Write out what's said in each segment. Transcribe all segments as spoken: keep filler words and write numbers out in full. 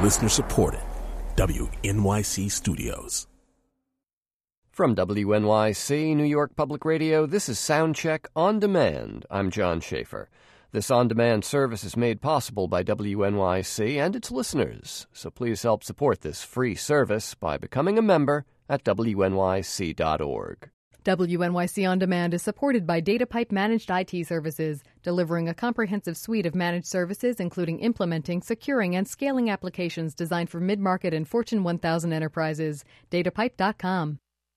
Listener supported. W N Y C Studios. From W N Y C, New York Public Radio, this is Soundcheck On Demand. I'm John Schaefer. This on-demand service is made possible by W N Y C and its listeners, so please help support this free service by becoming a member at W N Y C dot org. W N Y C On Demand is supported by DataPipe Managed I T Services, delivering a comprehensive suite of managed services including implementing, securing, and scaling applications designed for mid-market and Fortune one thousand enterprises. datapipe dot com.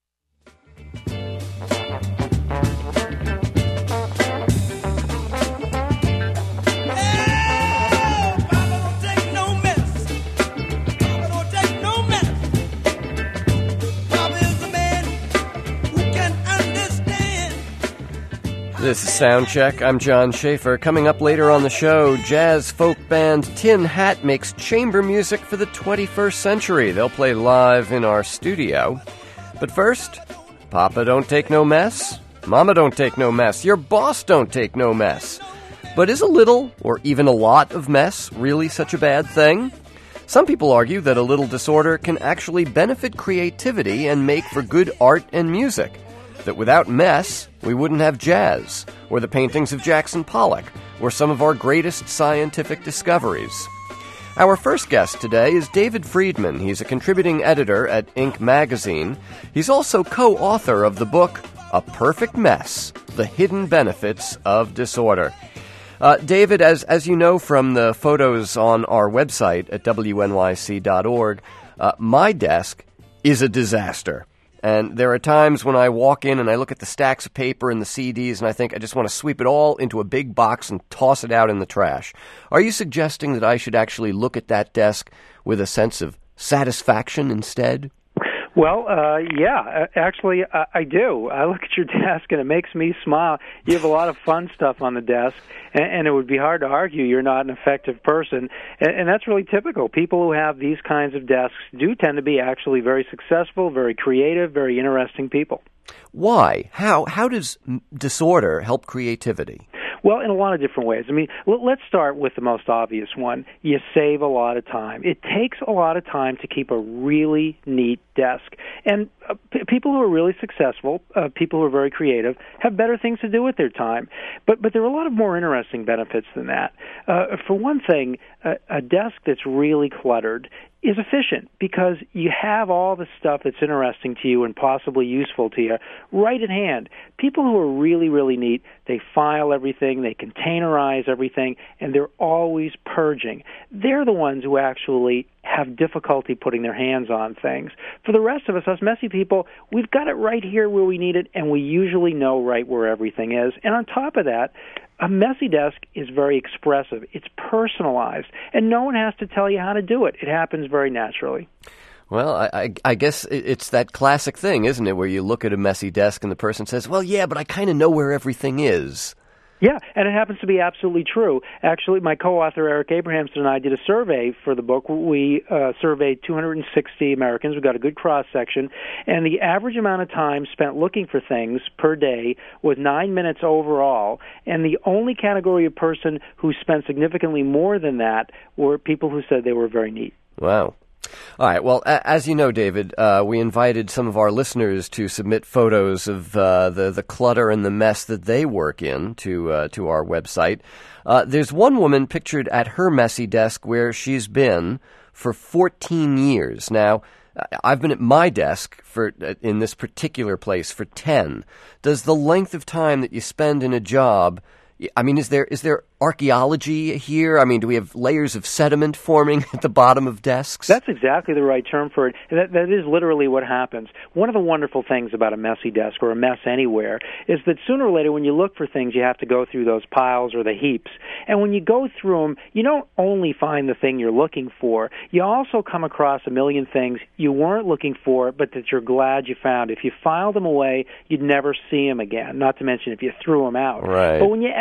This is Soundcheck. I'm John Schaefer. Coming up later on the show, jazz folk band Tin Hat makes chamber music for the twenty-first century. They'll play live in our studio. But first, Papa don't take no mess, Mama don't take no mess, your boss don't take no mess. But is a little, or even a lot of mess really such a bad thing? Some people argue that a little disorder can actually benefit creativity and make for good art and music. That without mess, we wouldn't have jazz, or the paintings of Jackson Pollock, or some of our greatest scientific discoveries. Our first guest today is David Friedman. He's a contributing editor at Inc magazine. He's also co-author of the book, A Perfect Mess, The Hidden Benefits of Disorder. Uh, David, as as you know from the photos on our website at W N Y C dot org, uh, my desk is a disaster. And there are times when I walk in and I look at the stacks of paper and the C Ds and I think I just want to sweep it all into a big box and toss it out in the trash. Are you suggesting that I should actually look at that desk with a sense of satisfaction instead? Well, uh, yeah, actually, I, I do. I look at your desk and it makes me smile. You have a lot of fun stuff on the desk, and, and it would be hard to argue you're not an effective person. And, and that's really typical. People who have these kinds of desks do tend to be actually very successful, very creative, very interesting people. Why? How? How does disorder help creativity? Well, in a lot of different ways. I mean, let's start with the most obvious one. You save a lot of time. It takes a lot of time to keep a really neat desk. And uh, p- people who are really successful, uh, people who are very creative, have better things to do with their time. But but there are a lot of more interesting benefits than that. Uh, for one thing, a, a desk that's really cluttered is efficient because you have all the stuff that's interesting to you and possibly useful to you right at hand. People who are really, really neat, they file everything, they containerize everything, and they're always purging. They're the ones who actually have difficulty putting their hands on things. For the rest of us, us messy people, we've got it right here where we need it, and we usually know right where everything is. And on top of that, a messy desk is very expressive. It's personalized, and no one has to tell you how to do it. It happens very naturally. Well, I, I, I guess it's that classic thing, isn't it, where you look at a messy desk and the person says, well, yeah, but I kind of know where everything is. Yeah, and it happens to be absolutely true. Actually, my co-author Eric Abrahamson and I did a survey for the book. We uh, surveyed two hundred sixty Americans. We got a good cross-section, and the average amount of time spent looking for things per day was nine minutes overall, and the only category of person who spent significantly more than that were people who said they were very neat. Wow. All right. Well, a- as you know, David, uh, we invited some of our listeners to submit photos of uh, the the clutter and the mess that they work in to uh, to our website. Uh, there's one woman pictured at her messy desk where she's been for fourteen years. Now, I've been at my desk for in this particular place for ten. Does the length of time that you spend in a job, I mean, is there is there archaeology here? I mean, do we have layers of sediment forming at the bottom of desks? That's exactly the right term for it. That, that is literally what happens. One of the wonderful things about a messy desk or a mess anywhere is that sooner or later when you look for things, you have to go through those piles or the heaps. And when you go through them, you don't only find the thing you're looking for. You also come across a million things you weren't looking for, but that you're glad you found. If you filed them away, you'd never see them again, not to mention if you threw them out. Right. But when you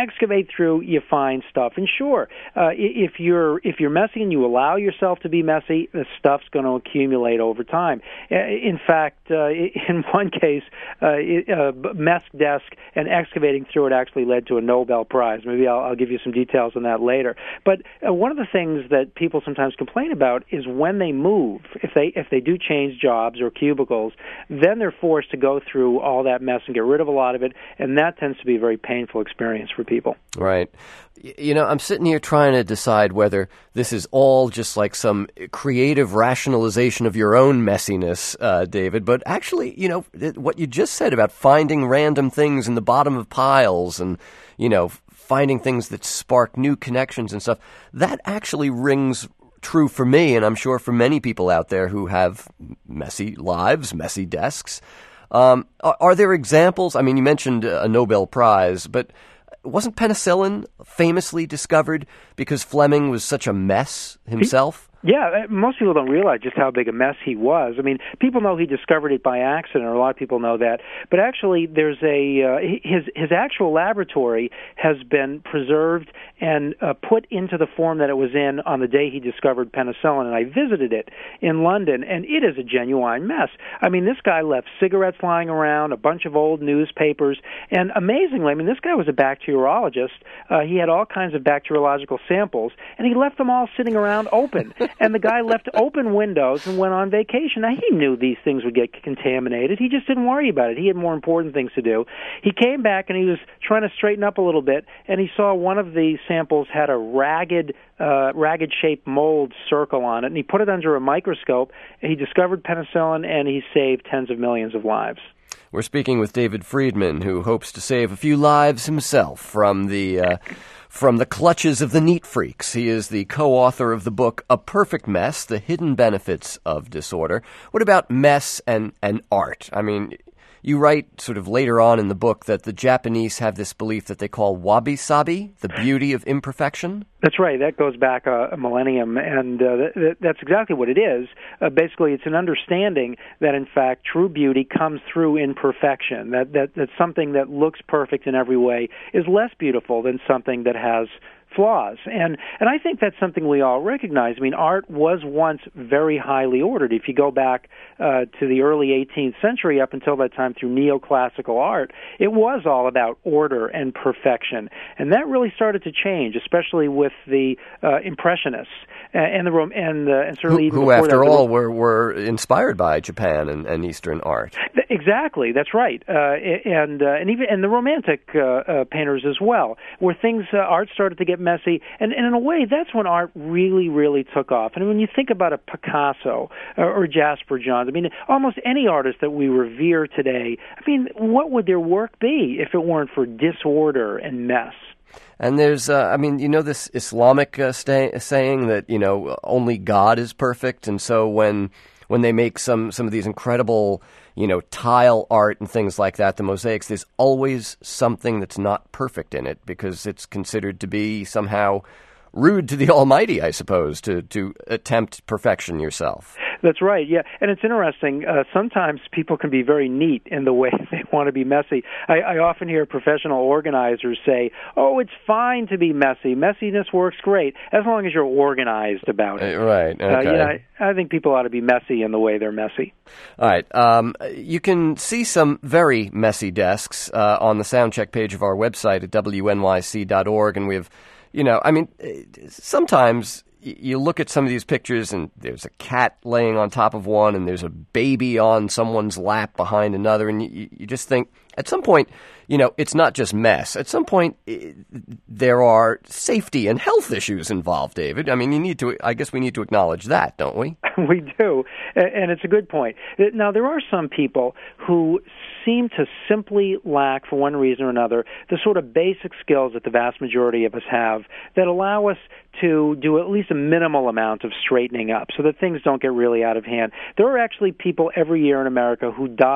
excavate through, you find stuff. And sure, uh, if you're if you're messy and you allow yourself to be messy, the stuff's going to accumulate over time. In fact, uh, in one case, uh, a mess desk and excavating through it actually led to a Nobel Prize. Maybe I'll, I'll give you some details on that later. But uh, one of the things that people sometimes complain about is when they move, if they if they do change jobs or cubicles, then they're forced to go through all that mess and get rid of a lot of it, and that tends to be a very painful experience for people. Right. You know, I'm sitting here trying to decide whether this is all just like some creative rationalization of your own messiness, uh, David, but actually, you know, what you just said about finding random things in the bottom of piles and, you know, finding things that spark new connections and stuff, that actually rings true for me, and I'm sure for many people out there who have messy lives, messy desks. Um, are, are there examples? I mean, you mentioned a Nobel Prize, but wasn't penicillin famously discovered because Fleming was such a mess himself? Yeah, most people don't realize just how big a mess he was. I mean, people know he discovered it by accident, or a lot of people know that. But actually, there's a uh, his his actual laboratory has been preserved and uh, put into the form that it was in on the day he discovered penicillin. And I visited it in London, and it is a genuine mess. I mean, this guy left cigarettes lying around, a bunch of old newspapers, and amazingly, I mean, this guy was a bacteriologist. Uh, he had all kinds of bacteriological samples, and he left them all sitting around open. And the guy left open windows and went on vacation. Now, he knew these things would get contaminated. He just didn't worry about it. He had more important things to do. He came back, and he was trying to straighten up a little bit, and he saw one of the samples had a ragged, uh, ragged-shaped mold circle on it, and he put it under a microscope, and he discovered penicillin, and he saved tens of millions of lives. We're speaking with David Friedman, who hopes to save a few lives himself from the uh, from the clutches of the neat freaks. He is the co-author of the book A Perfect Mess, The Hidden Benefits of Disorder. What about mess and, and art? I mean, you write sort of later on in the book that the Japanese have this belief that they call wabi-sabi, the beauty of imperfection. That's right. That goes back a, a millennium, and uh, th- that's exactly what it is. Uh, basically, it's an understanding that, in fact, true beauty comes through imperfection, that, that, that something that looks perfect in every way is less beautiful than something that has flaws. And and I think that's something we all recognize. I mean, art was once very highly ordered. If you go back uh, to the early eighteenth century, up until that time through neoclassical art, it was all about order and perfection. And that really started to change, especially with the uh, Impressionists and the Rome, and, uh, and certainly who, even who after that, all, were, were inspired by Japan and, and Eastern art. Exactly, that's right, uh, and uh, and even and the Romantic uh, uh, painters as well, where things uh, art started to get messy, and, and in a way, that's when art really, really took off. And when you think about a Picasso or, or Jasper Johns, I mean, almost any artist that we revere today, I mean, what would their work be if it weren't for disorder and mess? And there's, uh, I mean, you know this Islamic uh, stay, saying that, you know, only God is perfect, and so when when they make some, some of these incredible, you know, tile art and things like that, the mosaics, there's always something that's not perfect in it because it's considered to be somehow rude to the Almighty, I suppose, to, to attempt perfection yourself. That's right, yeah. And it's interesting. Uh, sometimes people can be very neat in the way they want to be messy. I, I often hear professional organizers say, oh, it's fine to be messy. Messiness works great, as long as you're organized about it. Uh, right, okay. Uh, you know, I, I think people ought to be messy in the way they're messy. All right. Um, you can see some very messy desks uh, on the Soundcheck page of our website at W N Y C dot org, and we have, you know, I mean, sometimes you look at some of these pictures and there's a cat laying on top of one and there's a baby on someone's lap behind another, and you, you just think at some point, you know, it's not just mess. At some point, it, there are safety and health issues involved, David. I mean, you need to, I guess we need to acknowledge that, don't we? We do, and it's a good point. Now, there are some people who seem to simply lack, for one reason or another, the sort of basic skills that the vast majority of us have that allow us to do at least a minimal amount of straightening up so that things don't get really out of hand. There are actually people every year in America who die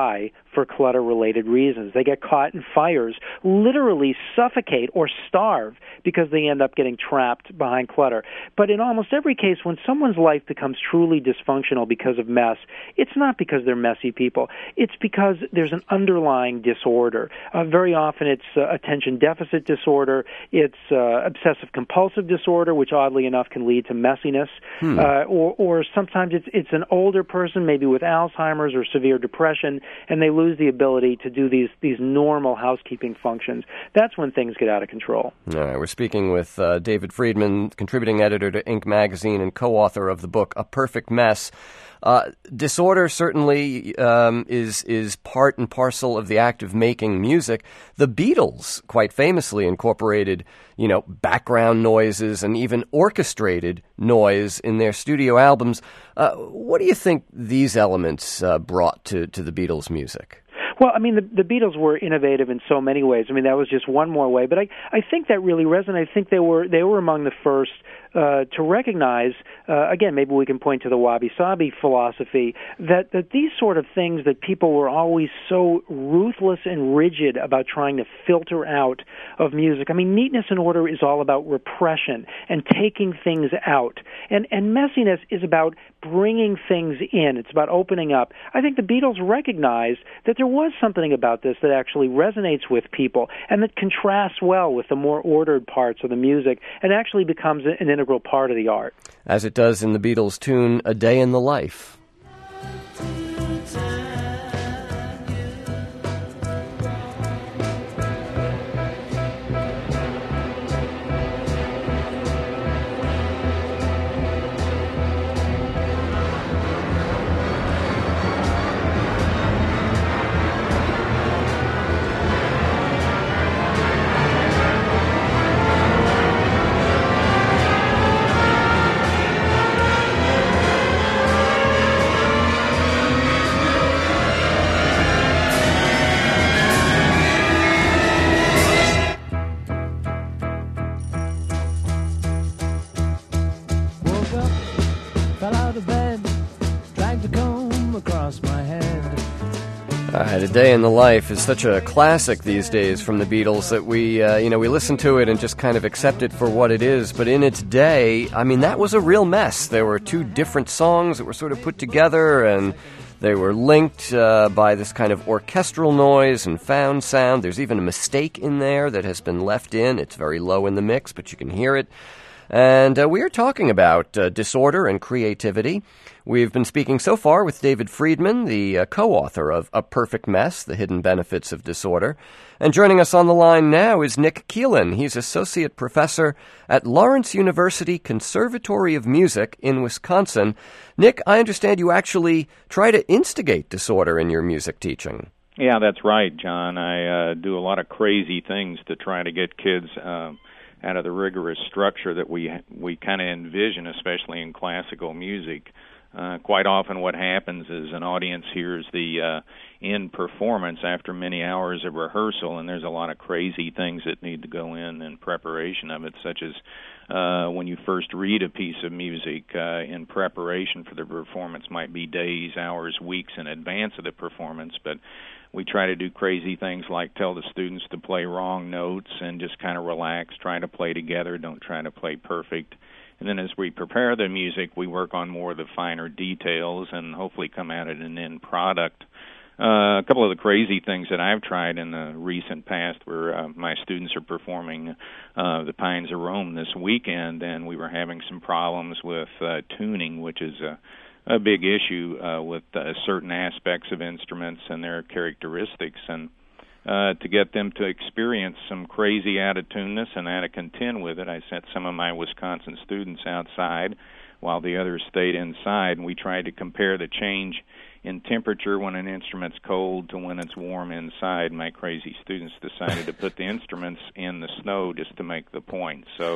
for clutter-related reasons. They get caught in fires, literally suffocate or starve because they end up getting trapped behind clutter. But in almost every case, when someone's life becomes truly dysfunctional because of mess, it's not because they're messy people. It's because there's an underlying disorder. Uh, very often it's uh, attention deficit disorder. It's uh, obsessive-compulsive disorder, which oddly enough can lead to messiness. Hmm. Uh, or, or sometimes it's, it's an older person, maybe with Alzheimer's or severe depression, and they lose the ability to do these, these normal housekeeping functions. That's when things get out of control. All right, we're speaking with uh, David Friedman, contributing editor to Inc magazine and co-author of the book A Perfect Mess. Uh, disorder certainly um, is is part and parcel of the act of making music. The Beatles quite famously incorporated, you know, background noises and even orchestrated noise in their studio albums. Uh, what do you think these elements uh, brought to, to the Beatles' music? Well, I mean, the, the Beatles were innovative in so many ways. I mean, that was just one more way. But I, I think that really resonated. I think they were they were among the first uh, to recognize, uh, again, maybe we can point to the wabi-sabi philosophy, that, that these sort of things that people were always so ruthless and rigid about trying to filter out of music. I mean, neatness and order is all about repression and taking things out. And, and messiness is about bringing things in. It's about opening up. I think the Beatles recognized that there was something about this that actually resonates with people and that contrasts well with the more ordered parts of the music and actually becomes an integral part of the art. As it does in the Beatles' tune, A Day in the Life. All right, A Day in the Life is such a classic these days from the Beatles that we, uh, you know, we listen to it and just kind of accept it for what it is. But in its day, I mean, that was a real mess. There were two different songs that were sort of put together, and they were linked uh, by this kind of orchestral noise and found sound. There's even a mistake in there that has been left in. It's very low in the mix, but you can hear it. And uh, we are talking about uh, disorder and creativity. We've been speaking so far with David Friedman, the uh, co-author of A Perfect Mess, The Hidden Benefits of Disorder. And joining us on the line now is Nick Keelan. He's associate professor at Lawrence University Conservatory of Music in Wisconsin. Nick, I understand you actually try to instigate disorder in your music teaching. Yeah, that's right, John. I uh, do a lot of crazy things to try to get kids Uh, out of the rigorous structure that we we kind of envision, especially in classical music. Uh, quite often what happens is an audience hears the uh, end performance after many hours of rehearsal, and there's a lot of crazy things that need to go in in preparation of it, such as uh, when you first read a piece of music uh, in preparation for the performance might be days, hours, weeks in advance of the performance, but we try to do crazy things like tell the students to play wrong notes and just kind of relax, try to play together, don't try to play perfect. And then as we prepare the music, we work on more of the finer details and hopefully come out at an end product. Uh, a couple of the crazy things that I've tried in the recent past where uh, my students are performing uh, the Pines of Rome this weekend, and we were having some problems with uh, tuning, which is a a big issue uh, with uh, certain aspects of instruments and their characteristics, and uh, to get them to experience some crazy out-of-tuneness and out of contend with it, I sent some of my Wisconsin students outside while the others stayed inside, and we tried to compare the change in temperature when an instrument's cold to when it's warm inside. My crazy students decided to put the instruments in the snow just to make the point. So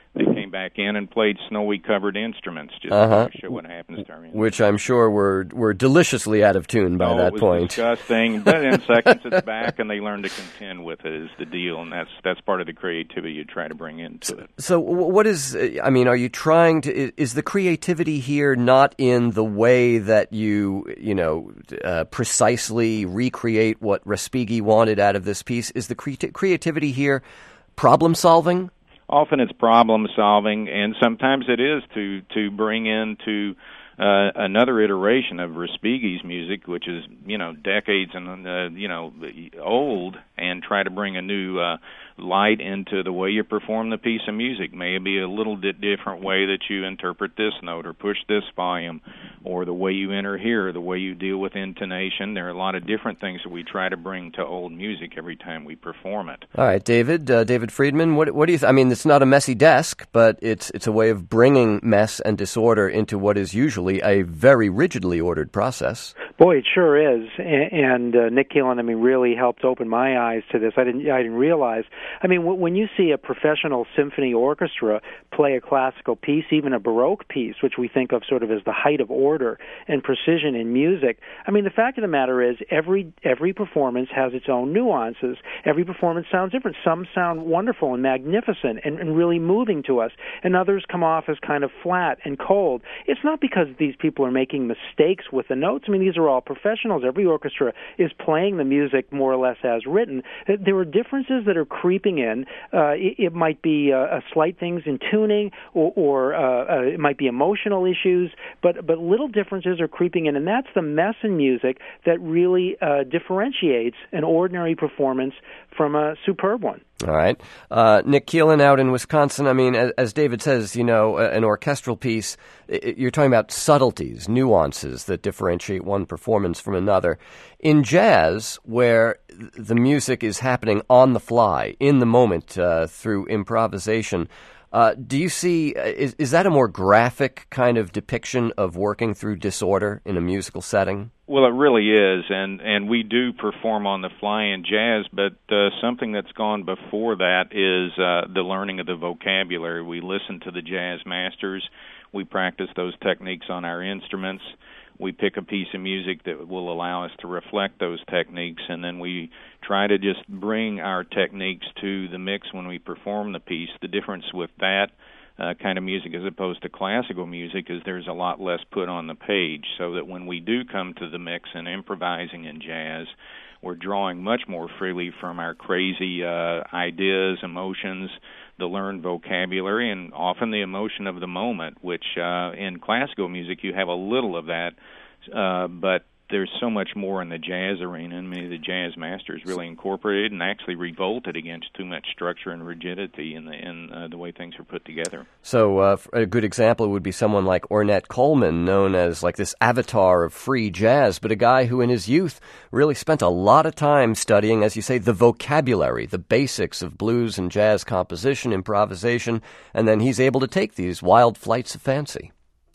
they came back in and played snowy-covered instruments just uh-huh. to show what happens to our music. Which I'm sure were were deliciously out of tune by oh, that it was point. Disgusting, but in seconds it's back, and they learn to contend with it is the deal, and that's that's part of the creativity you try to bring into it. So, what is? I mean, are you trying to? Is the creativity here not in the way that you you know uh, precisely recreate what Respighi wanted out of this piece? Is the cre- creativity here problem solving? Often it's problem solving, and sometimes it is to to bring into uh, another iteration of Respighi's music, which is you know decades and uh, you know old, and try to bring a new uh, light into the way you perform the piece of music. Maybe a little bit different way that you interpret this note or push this volume, or the way you enter here, the way you deal with intonation. There are a lot of different things that we try to bring to old music every time we perform it. All right, David, uh, David Friedman, what, what do you? Th- I mean, it's not a messy desk, but it's it's a way of bringing mess and disorder into what is usually a very rigidly ordered process. Boy, it sure is, and, and uh, Nick Keelan, I mean, really helped open my eyes to this. I didn't, I didn't realize. I mean, w- when you see a professional symphony orchestra play a classical piece, even a Baroque piece, which we think of sort of as the height of order and precision in music, I mean, the fact of the matter is, every every performance has its own nuances. Every performance sounds different. Some sound wonderful and magnificent and, and really moving to us, and others come off as kind of flat and cold. It's not because these people are making mistakes with the notes. I mean, these are all professionals. Every orchestra is playing the music more or less as written. There are differences that are creeping in. Uh, it, it might be uh, slight things in tuning, or, or uh, uh, it might be emotional issues, but but little differences are creeping in, and that's the mess in music that really uh, differentiates an ordinary performance from a superb one. All right. Uh, Nick Keelan out in Wisconsin, I mean, as, as David says, you know, an orchestral piece, it, you're talking about subtleties, nuances that differentiate one performance from another. In jazz, where the music is happening on the fly, in the moment, uh, through improvisation, uh, do you see, is, is that a more graphic kind of depiction of working through disorder in a musical setting? Well, it really is, and, and we do perform on the fly in jazz, but uh, something that's gone before that is uh, the learning of the vocabulary. We listen to the jazz masters. We practice those techniques on our instruments. We pick a piece of music that will allow us to reflect those techniques, and then we try to just bring our techniques to the mix when we perform the piece. The difference with that Uh, kind of music as opposed to classical music is there's a lot less put on the page, so that when we do come to the mix and improvising in jazz, we're drawing much more freely from our crazy uh, ideas, emotions, the learned vocabulary, and often the emotion of the moment, which uh, in classical music you have a little of that, uh, but there's so much more in the jazz arena, and many of the jazz masters really incorporated and actually revolted against too much structure and rigidity in the in uh, the way things are put together. So uh, a good example would be someone like Ornette Coleman, known as like this avatar of free jazz, but a guy who in his youth really spent a lot of time studying, as you say, the vocabulary, the basics of blues and jazz composition, improvisation, and then he's able to take these wild flights of fancy.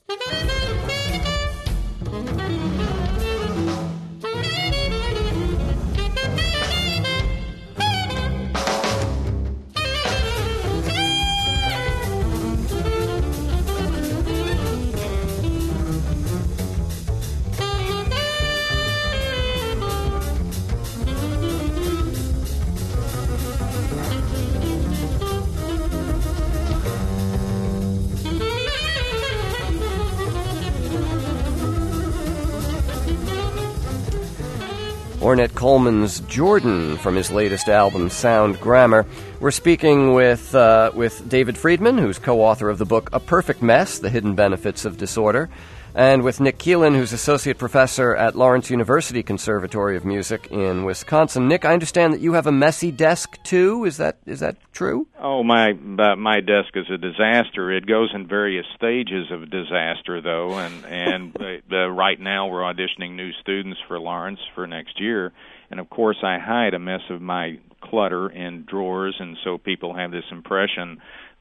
Ornette Coleman's Jordan from his latest album, Sound Grammar. We're speaking with uh, with David Friedman, who's co-author of the book A Perfect Mess, The Hidden Benefits of Disorder, and with Nick Keelan, who's associate professor at Lawrence University Conservatory of Music in Wisconsin. Nick, I understand that you have a messy desk, too. Is that is that true? Oh, my uh, my desk is a disaster. It goes in various stages of disaster, though, and, and uh, right now we're auditioning new students for Lawrence for next year, and of course I hide a mess of my clutter in drawers, and so people have this impression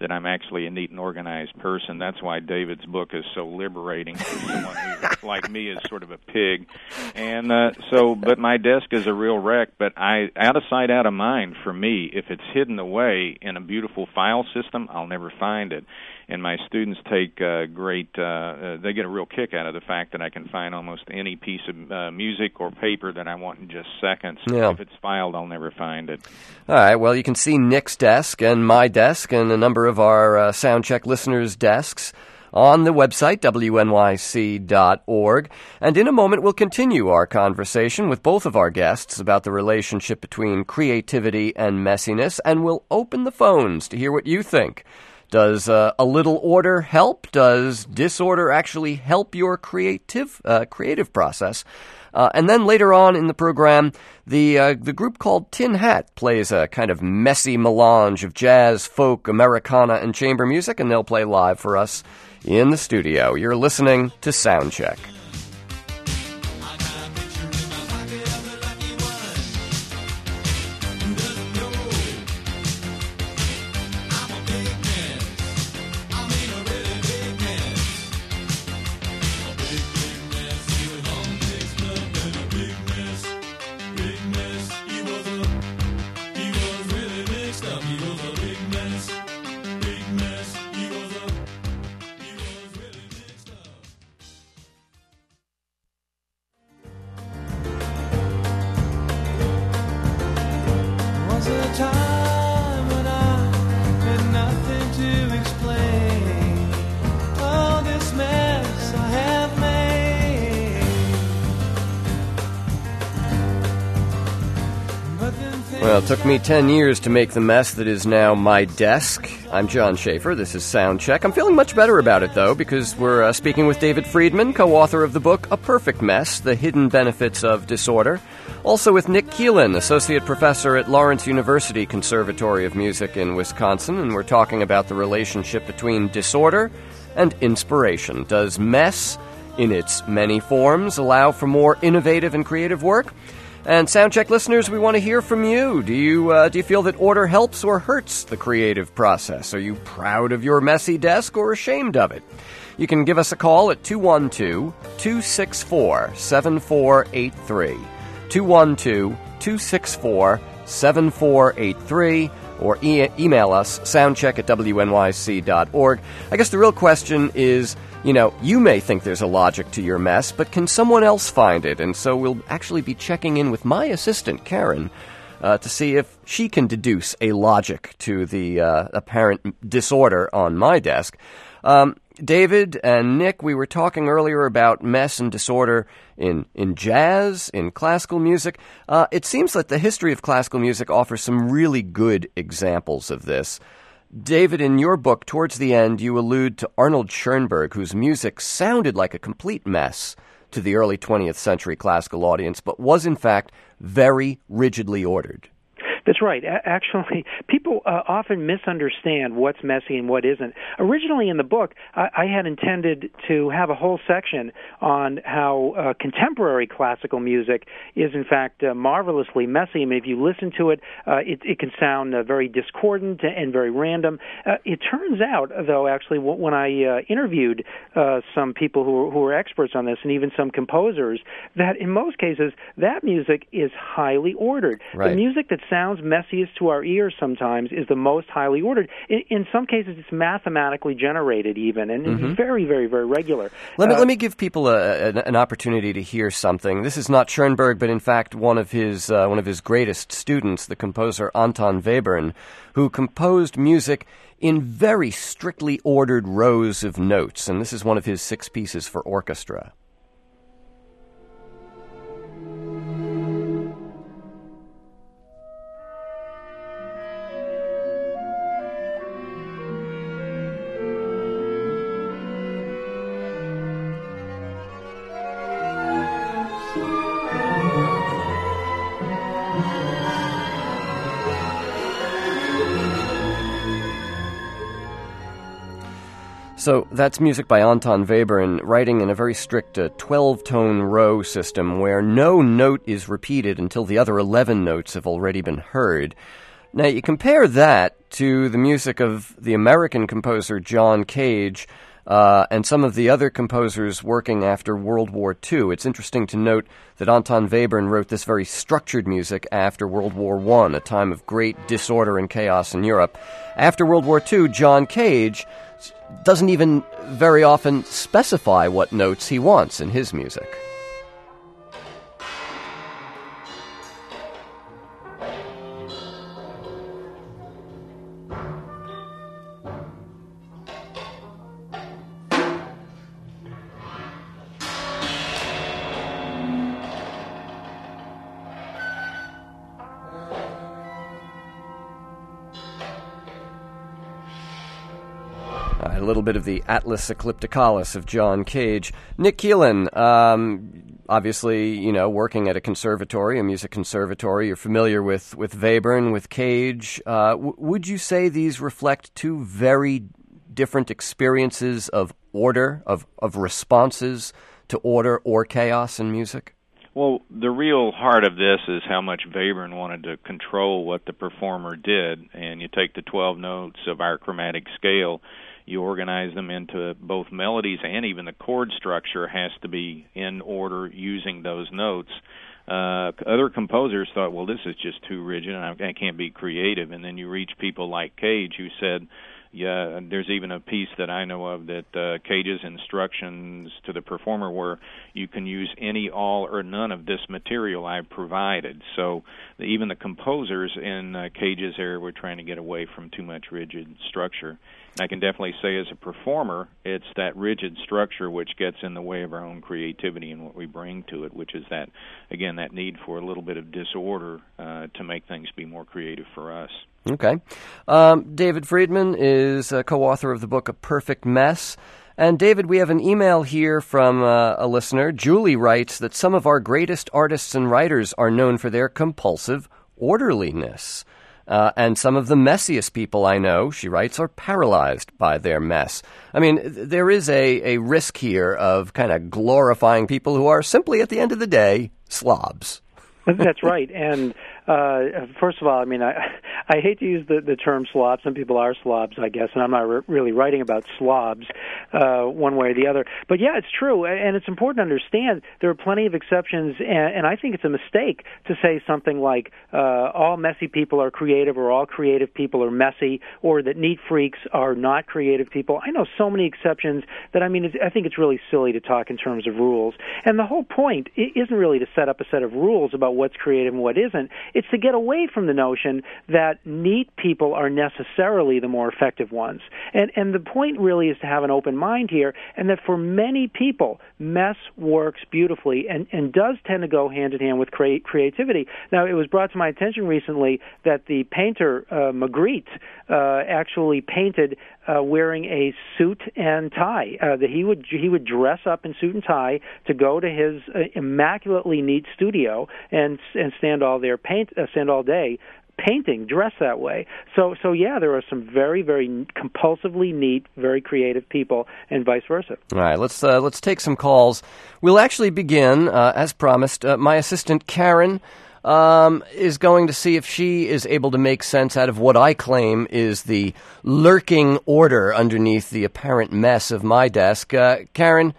that I'm actually a neat and organized person. That's why David's book is so liberating for someone who, like me, is sort of a pig. And uh, so, but my desk is a real wreck, but I, out of sight, out of mind for me. If it's hidden away in a beautiful file system, I'll never find it. And my students take uh, great, uh, uh, they get a real kick out of the fact that I can find almost any piece of uh, music or paper that I want in just seconds. Yeah. If it's filed, I'll never find it. All right, well, you can see Nick's desk and my desk and a number of our uh, Soundcheck listeners' desks on the website, W N Y C dot org. And in a moment, we'll continue our conversation with both of our guests about the relationship between creativity and messiness, and we'll open the phones to hear what you think. Does uh, a little order help? Does disorder actually help your creative uh, creative process? Uh, and then later on in the program, the uh, the group called Tin Hat plays a kind of messy melange of jazz, folk, Americana, and chamber music, and they'll play live for us in the studio. You're listening to Soundcheck. Well, it took me ten years to make the mess that is now my desk. I'm John Schaefer. This is Soundcheck. I'm feeling much better about it, though, because we're uh, speaking with David Friedman, co-author of the book A Perfect Mess, The Hidden Benefits of Disorder. Also with Nick Keelan, associate professor at Lawrence University Conservatory of Music in Wisconsin, and we're talking about the relationship between disorder and inspiration. Does mess, in its many forms, allow for more innovative and creative work? And Soundcheck listeners, we want to hear from you. Do you uh, do you feel that order helps or hurts the creative process? Are you proud of your messy desk or ashamed of it? You can give us a call at two one two, two six four, seven four eight three, two one two, two six four, seven four eight three, or e- email us, soundcheck at W N Y C dot org. I guess the real question is, you know, you may think there's a logic to your mess, but can someone else find it? And so we'll actually be checking in with my assistant, Karen, uh, to see if she can deduce a logic to the uh, apparent disorder on my desk. Um, David and Nick, we were talking earlier about mess and disorder in, in jazz, in classical music. Uh, it seems that the history of classical music offers some really good examples of this. David, in your book, towards the end, you allude to Arnold Schoenberg, whose music sounded like a complete mess to the early twentieth century classical audience, but was, in fact, very rigidly ordered. That's right. A- actually, people uh, often misunderstand what's messy and what isn't. Originally in the book, I, I had intended to have a whole section on how uh, contemporary classical music is, in fact, uh, marvelously messy. I mean, if you listen to it, uh, it, it can sound uh, very discordant and very random. Uh, it turns out, though, actually, w- when I uh, interviewed uh, some people who were, who were experts on this, and even some composers, that in most cases, that music is highly ordered. Right. The music that sounds messiest to our ears sometimes is the most highly ordered. In, in some cases, it's mathematically generated even, and mm-hmm. it's very, very, very regular. Let me uh, let me give people a, an, an opportunity to hear something. This is not Schoenberg, but in fact one of his uh, one of his greatest students, the composer Anton Webern, who composed music in very strictly ordered rows of notes, and this is one of his six pieces for orchestra. So that's music by Anton Webern, writing in a very strict uh, twelve-tone row system where no note is repeated until the other eleven notes have already been heard. Now, you compare that to the music of the American composer John Cage uh, and some of the other composers working after World War Two. It's interesting to note that Anton Webern wrote this very structured music after World War One, a time of great disorder and chaos in Europe. After World War Two, John Cage doesn't even very often specify what notes he wants in his music. A little bit of the Atlas Eclipticalis of John Cage. Nick Keelan, um, obviously, you know, working at a conservatory, a music conservatory. You're familiar with, with Webern, with Cage. Uh, w- would you say these reflect two very different experiences of order, of, of responses to order or chaos in music? Well, the real heart of this is how much Webern wanted to control what the performer did. And you take the twelve notes of our chromatic scale, you organize them into both melodies, and even the chord structure has to be in order using those notes. Uh, other composers thought, well, this is just too rigid, and I, I can't be creative. And then you reach people like Cage, who said, yeah, there's even a piece that I know of that uh, Cage's instructions to the performer were, you can use any, all, or none of this material I've provided. So the, even the composers in uh, Cage's era were trying to get away from too much rigid structure. And I can definitely say as a performer, it's that rigid structure which gets in the way of our own creativity and what we bring to it, which is that, again, that need for a little bit of disorder uh, to make things be more creative for us. Okay. Um, David Friedman is a co-author of the book A Perfect Mess. And David, we have an email here from uh, a listener. Julie writes that some of our greatest artists and writers are known for their compulsive orderliness. Uh, and some of the messiest people I know, she writes, are paralyzed by their mess. I mean, there is a, a risk here of kind of glorifying people who are simply, at the end of the day, slobs. That's right. And uh, first of all, I mean, I I hate to use the, the term slob. Some people are slobs, I guess, and I'm not re- really writing about slobs uh, one way or the other. But yeah, it's true, and it's important to understand there are plenty of exceptions, and, and I think it's a mistake to say something like uh, all messy people are creative, or all creative people are messy, or that neat freaks are not creative people. I know so many exceptions that, I mean, it's, I think it's really silly to talk in terms of rules. And the whole point isn't really to set up a set of rules about what's creative and what isn't. It's to get away from the notion that neat people are necessarily the more effective ones. And and the point really is to have an open mind here, and that for many people, mess works beautifully and, and does tend to go hand in hand with cre- creativity. Now, it was brought to my attention recently that the painter uh, Magritte uh, actually painted uh, wearing a suit and tie. Uh, that he would he would dress up in suit and tie to go to his uh, immaculately neat studio and and stand all there paint uh, stand all day painting, dressed that way. So, so yeah, there are some very, very compulsively neat, very creative people, and vice versa. All right, let's uh, let's take some calls. We'll actually begin, uh, as promised. Uh, my assistant Karen um, is going to see if she is able to make sense out of what I claim is the lurking order underneath the apparent mess of my desk. Uh, Karen,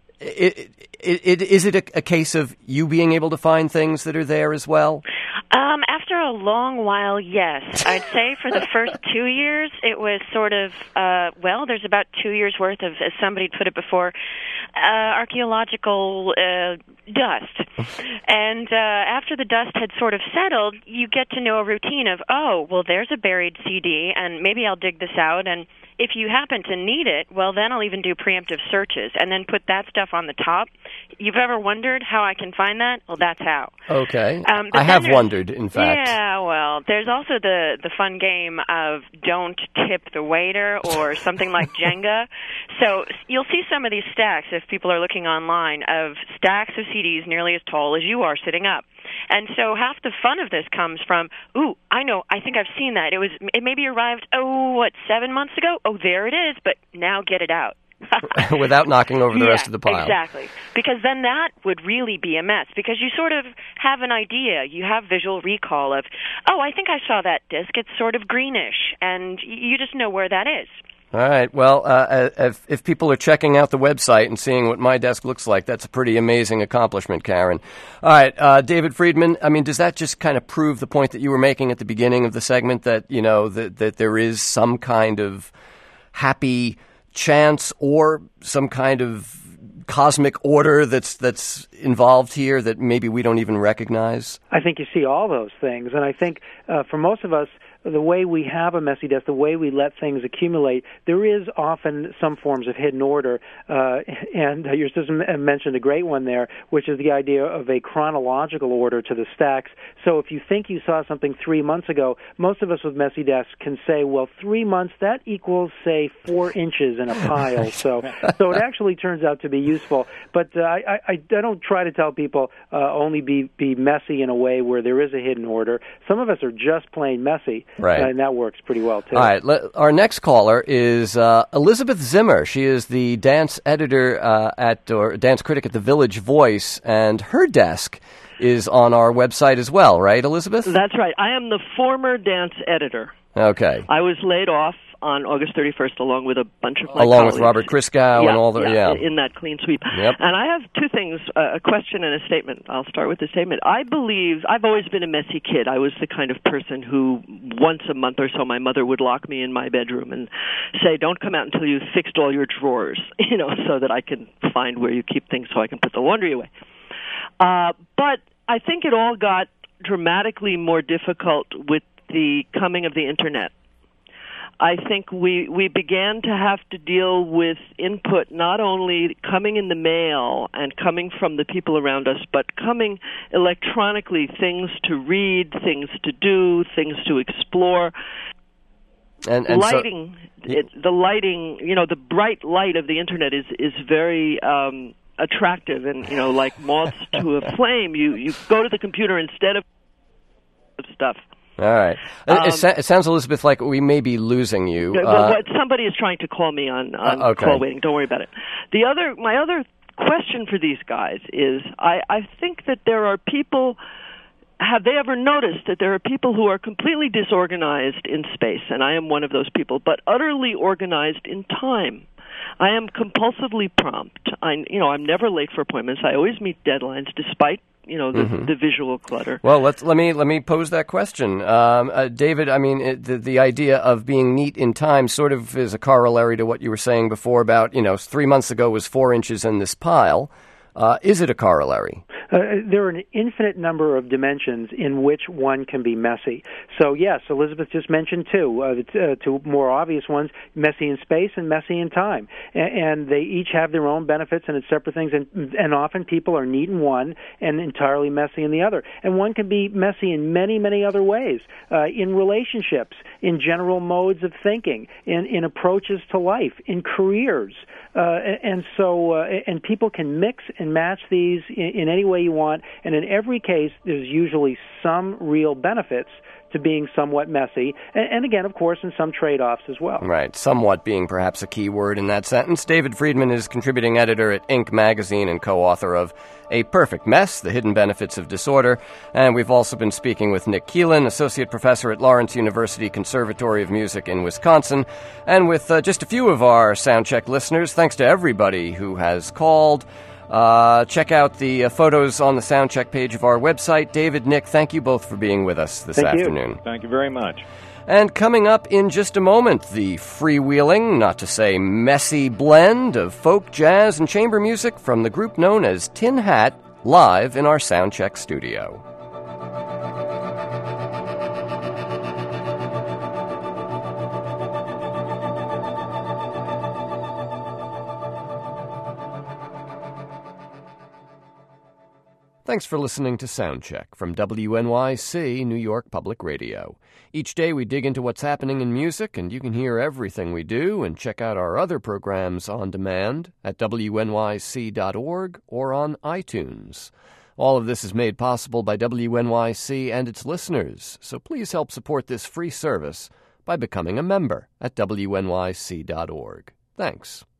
it, it, it, is it a, a case of you being able to find things that are there as well? Um, after a long while, yes. I'd say for the first two years, it was sort of, uh, well, there's about two years' worth of, as somebody put it before, uh, archaeological uh, dust. And uh, after the dust had sort of settled, you get to know a routine of, oh, well, there's a buried C D, and maybe I'll dig this out, and if you happen to need it, well, then I'll even do preemptive searches and then put that stuff on the top. You've ever wondered how I can find that? Well, that's how. Okay. Um, I have wondered, in fact. Yeah, well, there's also the, the fun game of don't tip the waiter or something like Jenga. So you'll see some of these stacks, if people are looking online, of stacks of C Ds nearly as tall as you are sitting up. And so half the fun of this comes from, ooh, I know, I think I've seen that. It was, it maybe arrived, oh, what, seven months ago? Oh, there it is, but now get it out. without knocking over the yeah, rest of the pile. Exactly. Because then that would really be a mess, because you sort of have an idea. You have visual recall of, oh, I think I saw that disc. It's sort of greenish, and you just know where that is. All right. Well, uh, if, if people are checking out the website and seeing what My Desk looks like, that's a pretty amazing accomplishment, Karen. All right. Uh, David Friedman, I mean, does that just kind of prove the point that you were making at the beginning of the segment, that, you know, that, that there is some kind of happy chance or some kind of cosmic order that's that's involved here that maybe we don't even recognize? I think you see all those things, and I think uh, for most of us, the way we have a messy desk, the way we let things accumulate, there is often some forms of hidden order. Uh, and your system mentioned a great one there, which is the idea of a chronological order to the stacks. So if you think you saw something three months ago, most of us with messy desks can say, well, three months, that equals, say, four inches in a pile. So so it actually turns out to be useful. But uh, I, I, I don't try to tell people uh, only be, be messy in a way where there is a hidden order. Some of us are just plain messy. Right. And that works pretty well, too. All right. Let, our next caller is uh, Elizabeth Zimmer. She is the dance editor uh, at, or dance critic at The Village Voice, and her desk is on our website as well, right, Elizabeth? That's right. I am the former dance editor. Okay. I was laid off on August thirty-first, along with a bunch of my Along colleagues. with Robert Christgau yeah, and all the, yeah, yeah. in that clean sweep. Yep. And I have two things, uh, a question and a statement. I'll start with the statement. I believe, I've always been a messy kid. I was the kind of person who, once a month or so, my mother would lock me in my bedroom and say, don't come out until you've fixed all your drawers, you know, so that I can find where you keep things so I can put the laundry away. Uh, but I think it all got dramatically more difficult with the coming of the Internet. I think we, we began to have to deal with input not only coming in the mail and coming from the people around us, but coming electronically, things to read, things to do, things to explore. And, and lighting, so, it, the lighting, you know, the bright light of the Internet is, is very um, attractive, and, you know, like moths to a flame. You, you go to the computer instead of stuff. All right. Um, it, it sounds, Elizabeth, like we may be losing you. Well, Uh, somebody is trying to call me on, on uh, okay. call waiting. Don't worry about it. The other, my other question for these guys is, I, I think that there are people. Have they ever noticed that there are people who are completely disorganized in space, and I am one of those people, but utterly organized in time? I am compulsively prompt. I, you know, I'm never late for appointments. I always meet deadlines, despite, you know, the, mm-hmm. the visual clutter. Well, let's let me let me pose that question, um, uh, David. I mean, it, the the idea of being neat in time sort of is a corollary to what you were saying before about, you know, three months ago was four inches in this pile. Uh, is it a corollary? Uh, there are an infinite number of dimensions in which one can be messy. So, yes, Elizabeth just mentioned two, uh, the t- uh, two more obvious ones, messy in space and messy in time. And, and they each have their own benefits and it's separate things, and, and often people are neat in one and entirely messy in the other. And one can be messy in many, many other ways, uh, in relationships, in general modes of thinking, in, in approaches to life, in careers. Uh, and so, uh, and people can mix and match these in, in any way you want, and in every case, there's usually some real benefits to being somewhat messy, and, and again, of course, in some trade-offs as well. Right, somewhat being perhaps a key word in that sentence. David Friedman is contributing editor at Inc magazine and co-author of A Perfect Mess, The Hidden Benefits of Disorder, and we've also been speaking with Nick Keelan, associate professor at Lawrence University Conservatory of Music in Wisconsin, and with uh, just a few of our Soundcheck listeners. Thanks to everybody who has called. Uh, check out the uh, photos on the Soundcheck page of our website. David, Nick, thank you both for being with us this thank afternoon. You. Thank you very much. And coming up in just a moment, the freewheeling, not to say messy blend of folk, jazz, and chamber music from the group known as Tin Hat, live in our Soundcheck studio. Thanks for listening to Soundcheck from W N Y C, New York Public Radio. Each day we dig into what's happening in music, and you can hear everything we do and check out our other programs on demand at W N Y C dot org or on iTunes. All of this is made possible by W N Y C and its listeners, so please help support this free service by becoming a member at W N Y C dot org. Thanks.